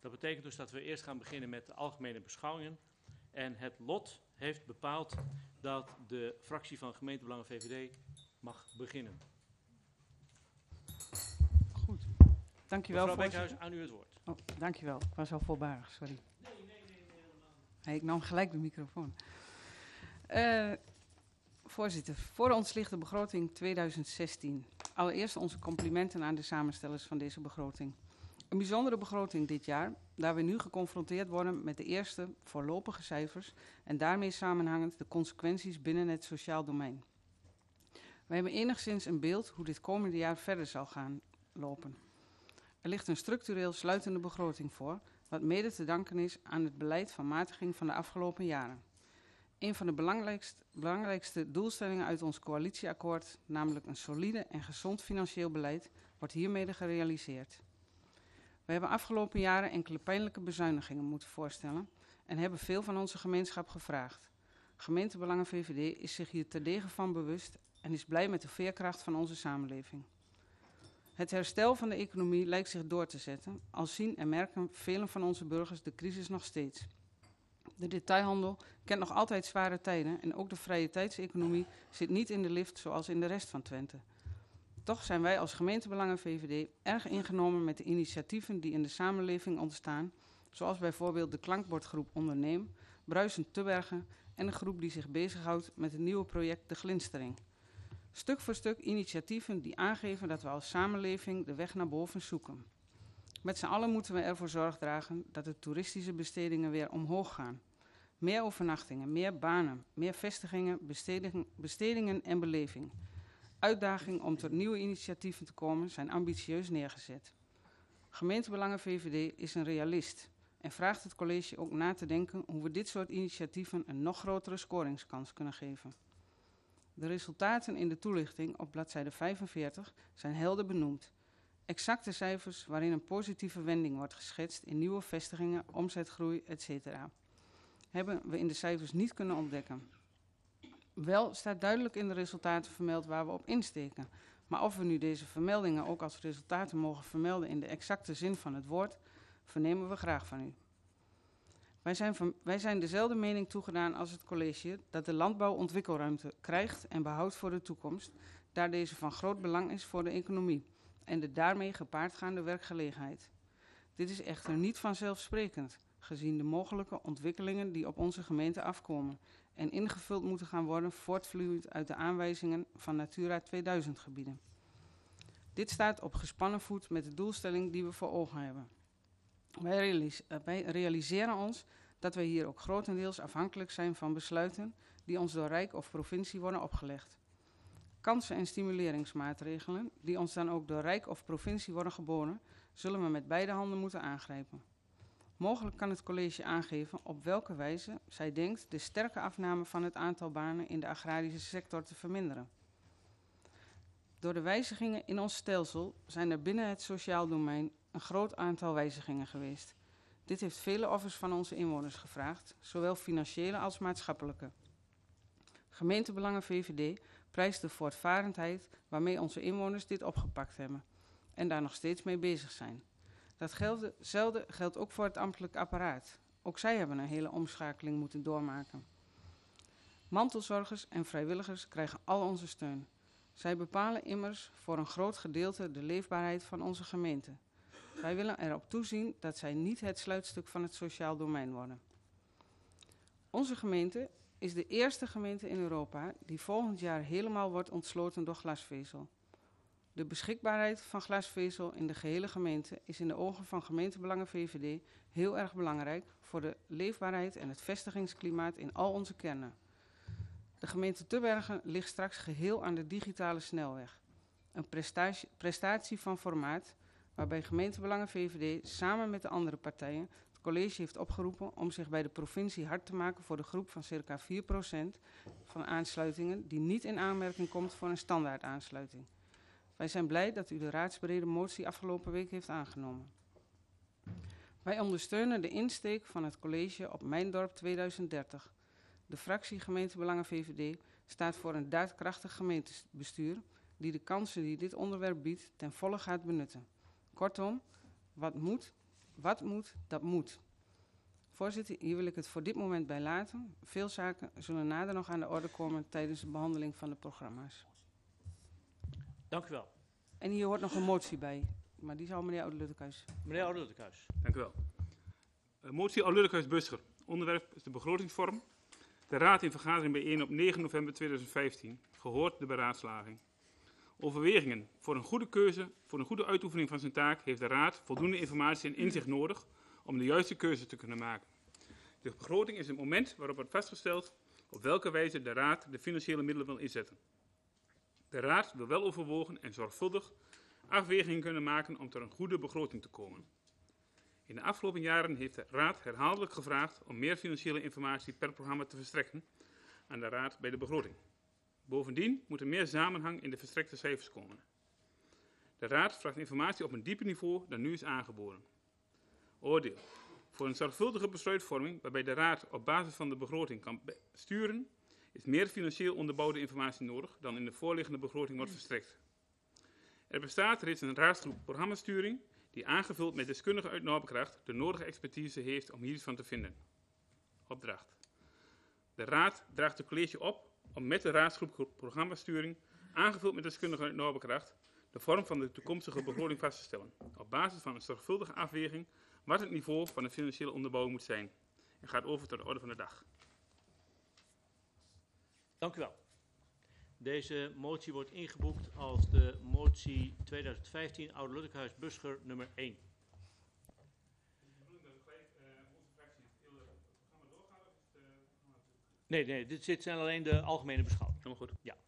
Dat betekent dus dat we eerst gaan beginnen met de algemene beschouwingen. En het lot heeft bepaald dat de fractie van Gemeentebelangen VVD mag beginnen. Goed. Dankjewel, mevrouw voorzitter. Beekhuis, aan u het woord. Oh, dankjewel. Ik was al voorbarig, sorry. Nee, ik nam gelijk de microfoon. Voorzitter, voor ons ligt de begroting 2016. Allereerst onze complimenten aan de samenstellers van deze begroting. Een bijzondere begroting dit jaar, daar we nu geconfronteerd worden met de eerste voorlopige cijfers en daarmee samenhangend de consequenties binnen het sociaal domein. We hebben enigszins een beeld hoe dit komende jaar verder zal gaan lopen. Er ligt een structureel sluitende begroting voor, wat mede te danken is aan het beleid van matiging van de afgelopen jaren. Een van de belangrijkste doelstellingen uit ons coalitieakkoord, namelijk een solide en gezond financieel beleid, wordt hiermee gerealiseerd. We hebben afgelopen jaren enkele pijnlijke bezuinigingen moeten voorstellen en hebben veel van onze gemeenschap gevraagd. Gemeentebelangen VVD is zich hier terdege van bewust en is blij met de veerkracht van onze samenleving. Het herstel van de economie lijkt zich door te zetten, al zien en merken velen van onze burgers de crisis nog steeds. De detailhandel kent nog altijd zware tijden en ook de vrije tijdseconomie zit niet in de lift zoals in de rest van Twente. Toch zijn wij als Gemeentebelangen VVD erg ingenomen met de initiatieven die in de samenleving ontstaan, zoals bijvoorbeeld de klankbordgroep Onderneem, Bruisend Tubbergen en de groep die zich bezighoudt met het nieuwe project De Glinstering. Stuk voor stuk initiatieven die aangeven dat we als samenleving de weg naar boven zoeken. Met z'n allen moeten we ervoor zorg dragen dat de toeristische bestedingen weer omhoog gaan. Meer overnachtingen, meer banen, meer vestigingen, bestedingen en beleving. Uitdagingen om tot nieuwe initiatieven te komen zijn ambitieus neergezet. Gemeentebelangen VVD is een realist en vraagt het college ook na te denken hoe we dit soort initiatieven een nog grotere scoringskans kunnen geven. De resultaten in de toelichting op bladzijde 45 zijn helder benoemd. Exacte cijfers waarin een positieve wending wordt geschetst in nieuwe vestigingen, omzetgroei, etc. hebben we in de cijfers niet kunnen ontdekken. Wel staat duidelijk in de resultaten vermeld waar we op insteken. Maar of we nu deze vermeldingen ook als resultaten mogen vermelden in de exacte zin van het woord, vernemen we graag van u. Wij zijn dezelfde mening toegedaan als het college dat de landbouw ontwikkelruimte krijgt en behoudt voor de toekomst, daar deze van groot belang is voor de economie en de daarmee gepaardgaande werkgelegenheid. Dit is echter niet vanzelfsprekend, gezien de mogelijke ontwikkelingen die op onze gemeente afkomen en ingevuld moeten gaan worden voortvloeiend uit de aanwijzingen van Natura 2000 gebieden. Dit staat op gespannen voet met de doelstelling die we voor ogen hebben. Wij realiseren ons dat wij hier ook grotendeels afhankelijk zijn van besluiten die ons door Rijk of provincie worden opgelegd. Kansen en stimuleringsmaatregelen die ons dan ook door Rijk of provincie worden geboden, zullen we met beide handen moeten aangrijpen. Mogelijk kan het college aangeven op welke wijze zij denkt de sterke afname van het aantal banen in de agrarische sector te verminderen. Door de wijzigingen in ons stelsel zijn er binnen het sociaal domein een groot aantal wijzigingen geweest. Dit heeft vele offers van onze inwoners gevraagd, zowel financiële als maatschappelijke. Gemeentebelangen VVD prijst de voortvarendheid waarmee onze inwoners dit opgepakt hebben en daar nog steeds mee bezig zijn. Datzelfde geldt ook voor het ambtelijk apparaat. Ook zij hebben een hele omschakeling moeten doormaken. Mantelzorgers en vrijwilligers krijgen al onze steun. Zij bepalen immers voor een groot gedeelte de leefbaarheid van onze gemeente. Wij willen erop toezien dat zij niet het sluitstuk van het sociaal domein worden. Onze gemeente is de eerste gemeente in Europa die volgend jaar helemaal wordt ontsloten door glasvezel. De beschikbaarheid van glasvezel in de gehele gemeente is in de ogen van Gemeentebelangen VVD heel erg belangrijk voor de leefbaarheid en het vestigingsklimaat in al onze kernen. De gemeente Tubbergen ligt straks geheel aan de digitale snelweg. Een prestatie van formaat waarbij Gemeentebelangen VVD samen met de andere partijen het college heeft opgeroepen om zich bij de provincie hard te maken voor de groep van circa 4% van aansluitingen die niet in aanmerking komt voor een standaard aansluiting. Wij zijn blij dat u de raadsbrede motie afgelopen week heeft aangenomen. Wij ondersteunen de insteek van het college op Mijn Dorp 2030. De fractie Gemeentebelangen VVD staat voor een daadkrachtig gemeentebestuur die de kansen die dit onderwerp biedt ten volle gaat benutten. Kortom, wat moet, Wat moet, dat moet. Voorzitter, hier wil ik het voor dit moment bij laten. Veel zaken zullen nader nog aan de orde komen tijdens de behandeling van de programma's. Dank u wel. En hier hoort nog een motie bij, maar die zal meneer Oude-Luttekhuis. Meneer Oude-Luttekhuis. Dank u wel. Motie Oude-Luttekhuis-Buscher. Onderwerp is de begrotingsvorm. De Raad in vergadering bijeen op 9 november 2015. Gehoord de beraadslaging. Overwegingen. Voor een goede keuze, voor een goede uitoefening van zijn taak heeft de Raad voldoende informatie en inzicht nodig om de juiste keuze te kunnen maken. De begroting is het moment waarop wordt vastgesteld op welke wijze de Raad de financiële middelen wil inzetten. De Raad wil wel overwogen en zorgvuldig afwegingen kunnen maken om tot een goede begroting te komen. In de afgelopen jaren heeft de Raad herhaaldelijk gevraagd om meer financiële informatie per programma te verstrekken aan de Raad bij de begroting. Bovendien moet er meer samenhang in de verstrekte cijfers komen. De Raad vraagt informatie op een dieper niveau dan nu is aangeboden. Oordeel. Voor een zorgvuldige besluitvorming waarbij de Raad op basis van de begroting kan sturen, is meer financieel onderbouwde informatie nodig dan in de voorliggende begroting wordt verstrekt. Er bestaat reeds een raadsgroep programmasturing die aangevuld met deskundigen uit Norberkracht de nodige expertise heeft om hier iets van te vinden. Opdracht. De Raad draagt het college op om met de raadsgroep programmasturing, aangevuld met deskundigen uit Norberkracht, de vorm van de toekomstige begroting vast te stellen, op basis van een zorgvuldige afweging wat het niveau van de financiële onderbouwing moet zijn. En gaat over tot de orde van de dag. Dank u wel. Deze motie wordt ingeboekt als de motie 2015 Oude-Luttekhuis-Buscher nummer 1. Nee, dit zijn alleen de algemene beschouwingen. Helemaal goed. Ja.